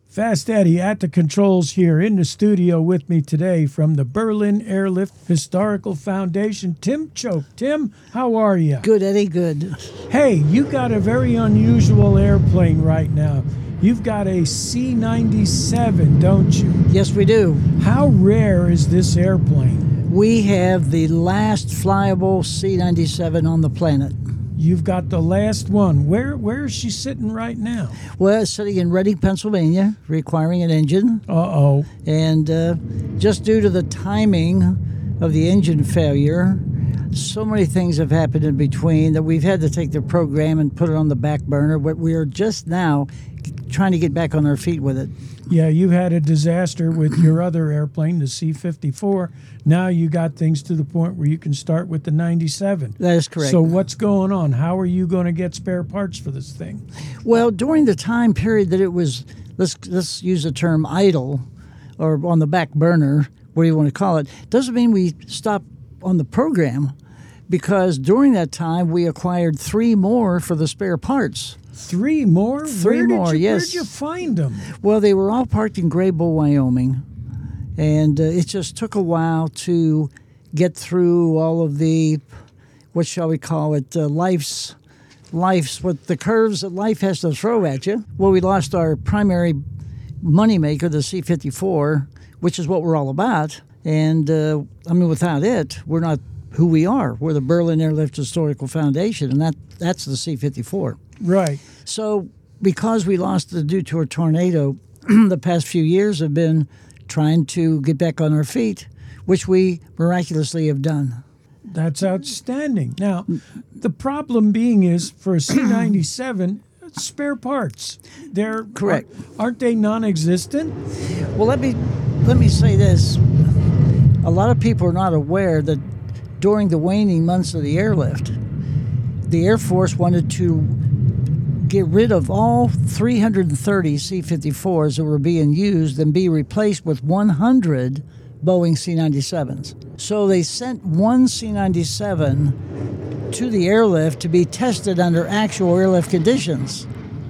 Fast Eddie at the controls here in the studio with me today from the Berlin Airlift Historical Foundation, Tim Choke. Tim, how are you? Good, Eddie, good. Hey, you got a very unusual airplane right now. You've got a C-97, don't you? Yes, we do. How rare is this airplane? We have the last flyable C-97 on the planet. You've got the last one. Where is she sitting right now? Well, it's sitting in Reading, Pennsylvania, requiring an engine. Uh-oh. And just due to the timing of the engine failure, so many things have happened in between that we've had to take the program and put it on the back burner, but we are just now trying to get back on our feet with it. Yeah, you had a disaster with your other airplane, the C-54. Now you got things to the point where you can start with the 97. That is correct. So what's going on? How are you going to get spare parts for this thing? Well, during the time period that it was, let's use the term idle, or on the back burner, what do you want to call it, doesn't mean we stopped on the program, because during that time we acquired 3 more for the spare parts. 3 more? Three more, yes. Where'd you find them? Well, they were all parked in Graybull, Wyoming, and it just took a while to get through all of the, what shall we call it, life's what the curves that life has to throw at you. Well, we lost our primary moneymaker, the C-54, which is what we're all about, and without it, we're not who we are. We're the Berlin Airlift Historical Foundation, and that's the C-54. Right. So because we lost it due to a tornado, the past few years have been trying to get back on our feet, which we miraculously have done. That's outstanding. Now, the problem being is for a C-97, spare parts. They're correct. Aren't they non-existent? Well, let me say this. A lot of people are not aware that during the waning months of the airlift, the Air Force wanted to get rid of all 330 C-54s that were being used and be replaced with 100 Boeing C-97s. So they sent one C-97 to the airlift to be tested under actual airlift conditions.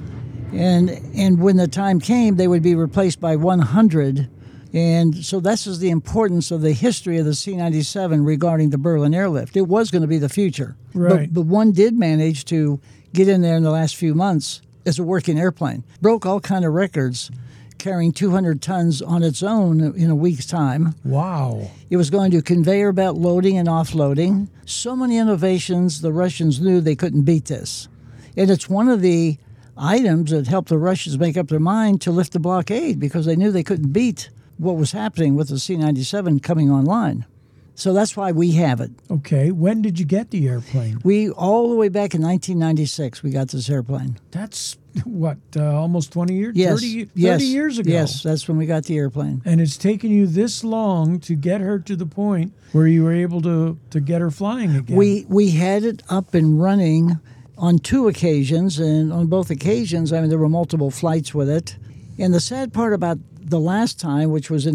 And when the time came, they would be replaced by 100. And so this is the importance of the history of the C-97 regarding the Berlin Airlift. It was going to be the future. Right. But one did manage to get in there in the last few months as a working airplane. Broke all kind of records, carrying 200 tons on its own in a week's time. Wow. It was going to conveyor belt loading and offloading. So many innovations, the Russians knew they couldn't beat this. And it's one of the items that helped the Russians make up their mind to lift the blockade, because they knew they couldn't beat what was happening with the C-97 coming online. So that's why we have it. Okay. When did you get the airplane? All the way back in 1996, we got this airplane. That's, what, almost 20 years? Yes. 30 yes. years ago? Yes, that's when we got the airplane. And it's taken you this long to get her to the point where you were able to get her flying again. We had it up and running on 2 occasions, and on both occasions, there were multiple flights with it. And the sad part about the last time, which was in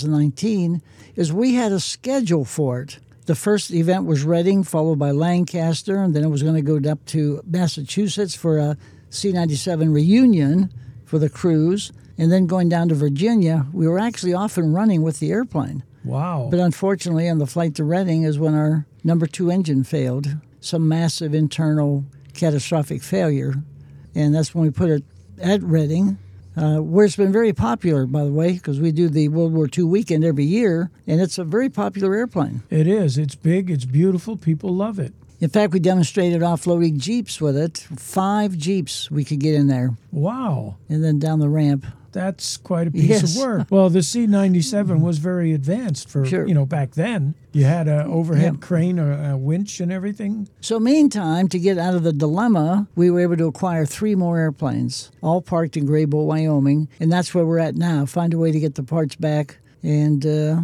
2019, is we had a schedule for it. The first event was Reading, followed by Lancaster, and then it was going to go up to Massachusetts for a C-97 reunion for the crews, and then going down to Virginia. We were actually off and running with the airplane. Wow. But unfortunately, on the flight to Reading is when our number 2 engine failed, some massive internal catastrophic failure, and that's when we put it at Reading. Where it's been very popular, by the way, because we do the World War II weekend every year, and it's a very popular airplane. It is. It's big. It's beautiful. People love it. In fact, we demonstrated offloading Jeeps with it. 5 Jeeps we could get in there. Wow. And then down the ramp. That's quite a piece of work. Well, the C-97 was very advanced for, back then. You had an overhead crane or a winch and everything. So meantime, to get out of the dilemma, we were able to acquire 3 more airplanes, all parked in Graybull, Wyoming. And that's where we're at now. Find a way to get the parts back and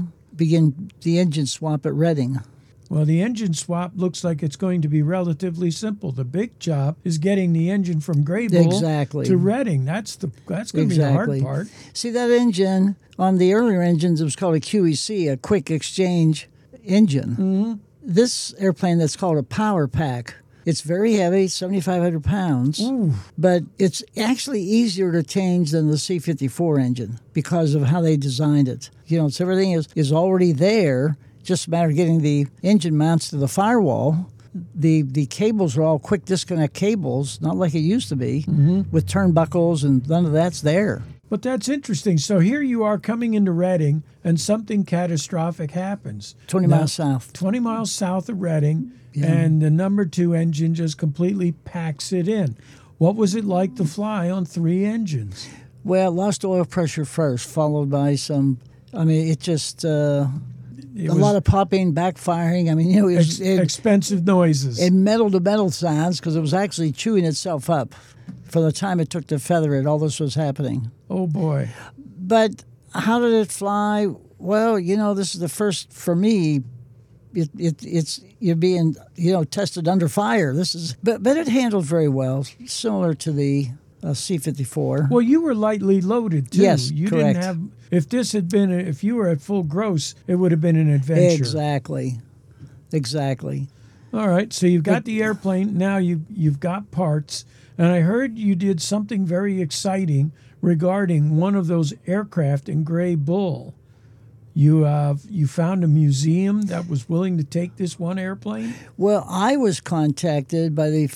begin the engine swap at Reading. Well, the engine swap looks like it's going to be relatively simple. The big job is getting the engine from Graybull to Reading. That's going to be the hard part. See, that engine, on the earlier engines, it was called a QEC, a quick exchange engine. Mm-hmm. This airplane that's called a Power Pack It's very heavy, 7,500 pounds, but it's actually easier to change than the C-54 engine because of how they designed it. So everything is already there, just a matter of getting the engine mounts to the firewall. The cables are all quick disconnect cables, not like it used to be, with turnbuckles, and none of that's there. But that's interesting. So here you are coming into Reading, and something catastrophic happens. 20 miles south. 20 miles south of Reading, and the number 2 engine just completely packs it in. What was it like to fly on 3 engines? Well, lost oil pressure first, followed by some, it just... a lot of popping, backfiring. It was expensive noises and metal-to-metal sounds because it was actually chewing itself up. For the time it took to feather it, all this was happening. Oh boy! But how did it fly? Well, this is the first for me. It's you're being tested under fire. But it handled very well, similar to the C-54. Well, you were lightly loaded too. Yes, you correct. Didn't have. If you were at full gross, it would have been an adventure. Exactly. All right, so you've got the airplane. Now you've got parts, and I heard you did something very exciting regarding one of those aircraft in Gray Bull. You found a museum that was willing to take this one airplane? Well, I was contacted by the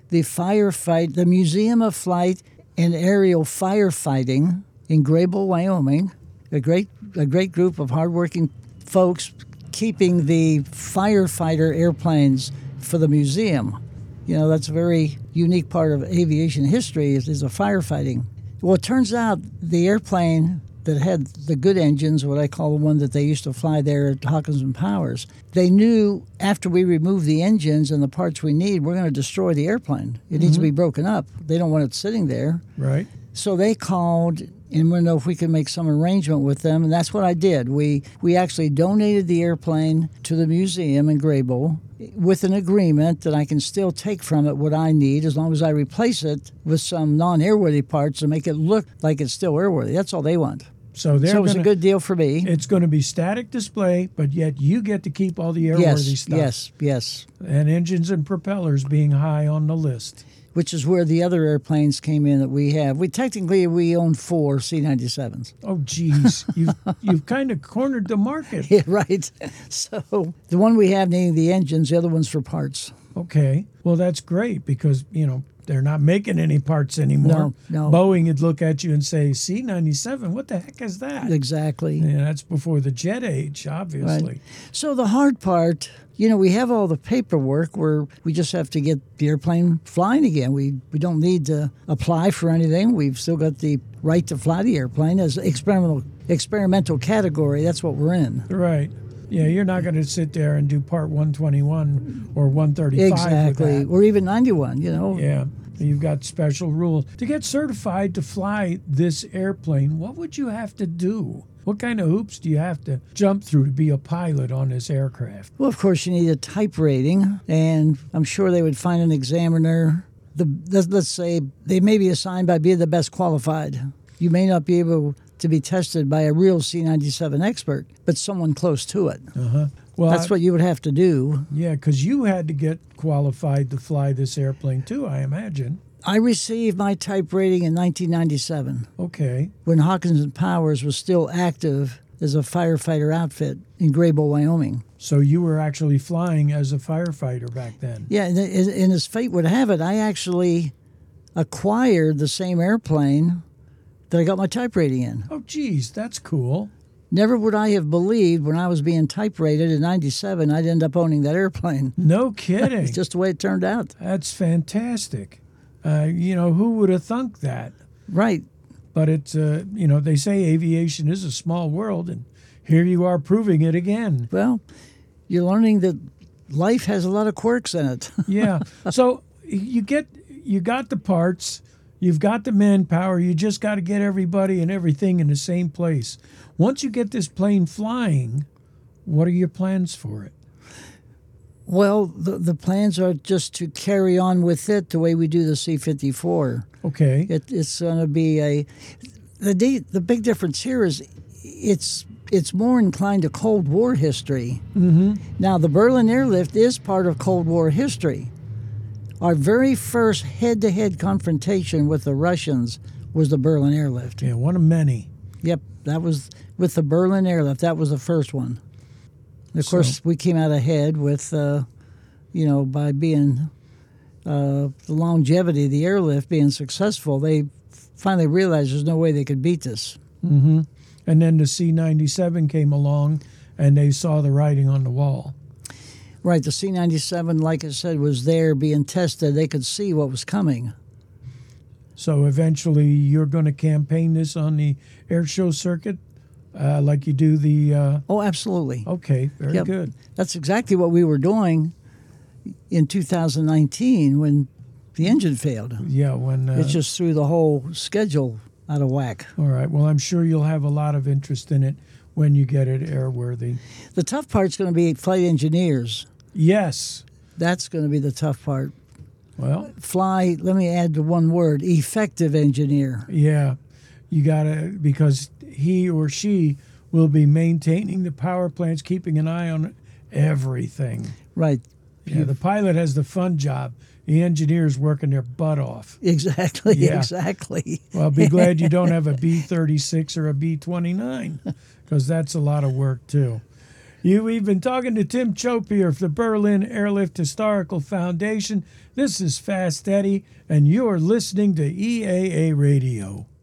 Museum of Flight and Aerial Firefighting in Gray Bull, Wyoming, a great group of hardworking folks keeping the firefighter airplanes for the museum. That's a very unique part of aviation history is the firefighting. Well, it turns out the airplane that had the good engines, what I call the one that they used to fly there at Hawkins and Powers, they knew after we remove the engines and the parts we need, we're going to destroy the airplane. It needs to be broken up. They don't want it sitting there. Right. So they called and wanted to know if we could make some arrangement with them, and that's what I did. We actually donated the airplane to the museum in Gray Bull with an agreement that I can still take from it what I need as long as I replace it with some non-airworthy parts to make it look like it's still airworthy. That's all they want. So it was a good deal for me. It's going to be static display, but yet you get to keep all the airworthy stuff. Yes. And engines and propellers being high on the list. Which is where the other airplanes came in that we have. We own 4 C-97s. Oh, geez. You've kind of cornered the market. Yeah, right. So the one we have needing the engines, the other one's for parts. Okay. Well, that's great because, they're not making any parts anymore. No. Boeing would look at you and say, C-97, what the heck is that? Exactly. And that's before the jet age, obviously. Right. So the hard part, we have all the paperwork where we just have to get the airplane flying again. We don't need to apply for anything. We've still got the right to fly the airplane as experimental category. That's what we're in. Right. Yeah, you're not going to sit there and do part 121 or 135 exactly, with that. Or even 91, Yeah, you've got special rules. To get certified to fly this airplane, what would you have to do? What kind of hoops do you have to jump through to be a pilot on this aircraft? Well, of course, you need a type rating, and I'm sure they would find an examiner. Let's say they may be assigned by being the best qualified. You may not be able to be tested by a real C-97 expert, but someone close to it. Well, that's what you would have to do. Yeah, because you had to get qualified to fly this airplane too, I imagine. I received my type rating in 1997. Okay. When Hawkins and Powers was still active as a firefighter outfit in Gray Bull, Wyoming. So you were actually flying as a firefighter back then? Yeah, and as fate would have it, I actually acquired the same airplane that I got my type rating in. Oh, geez, that's cool. Never would I have believed when I was being type rated in 97 I'd end up owning that airplane. No kidding. It's just the way it turned out. That's fantastic. Who would have thunk that? Right. But it's, they say aviation is a small world, and here you are proving it again. Well, you're learning that life has a lot of quirks in it. Yeah. So you got the parts. You've got the manpower. You just got to get everybody and everything in the same place. Once you get this plane flying, what are your plans for it? Well, the plans are just to carry on with it the way we do the C-54. Okay. It's going to be the big difference here is it's more inclined to Cold War history. Mm-hmm. Now, the Berlin Airlift is part of Cold War history. Our very first head-to-head confrontation with the Russians was the Berlin airlift. Yeah, one of many. Yep, that was with the Berlin airlift. That was the first one. And of course, we came out ahead with, by being the longevity of the airlift being successful. They finally realized there's no way they could beat this. Mm-hmm. And then the C-97 came along, and they saw the writing on the wall. Right, the C-97, like I said, was there being tested. They could see what was coming. So eventually you're going to campaign this on the air show circuit like you do the... Oh, absolutely. Okay, very good. That's exactly what we were doing in 2019 when the engine failed. Yeah, when... it just threw the whole schedule out of whack. All right, well, I'm sure you'll have a lot of interest in it when you get it airworthy. The tough part's going to be flight engineers. Yes. That's going to be the tough part. Well, let me add the one word, effective engineer. Yeah, you got to, because he or she will be maintaining the power plants, keeping an eye on everything. Right. Yeah, the pilot has the fun job. The engineer's working their butt off. Exactly, Yeah. Exactly. Well, be glad you don't have a B-36 or a B-29, because that's a lot of work, too. We've been talking to Tim Chope here of the Berlin Airlift Historical Foundation. This is Fast Eddie, and you're listening to EAA Radio.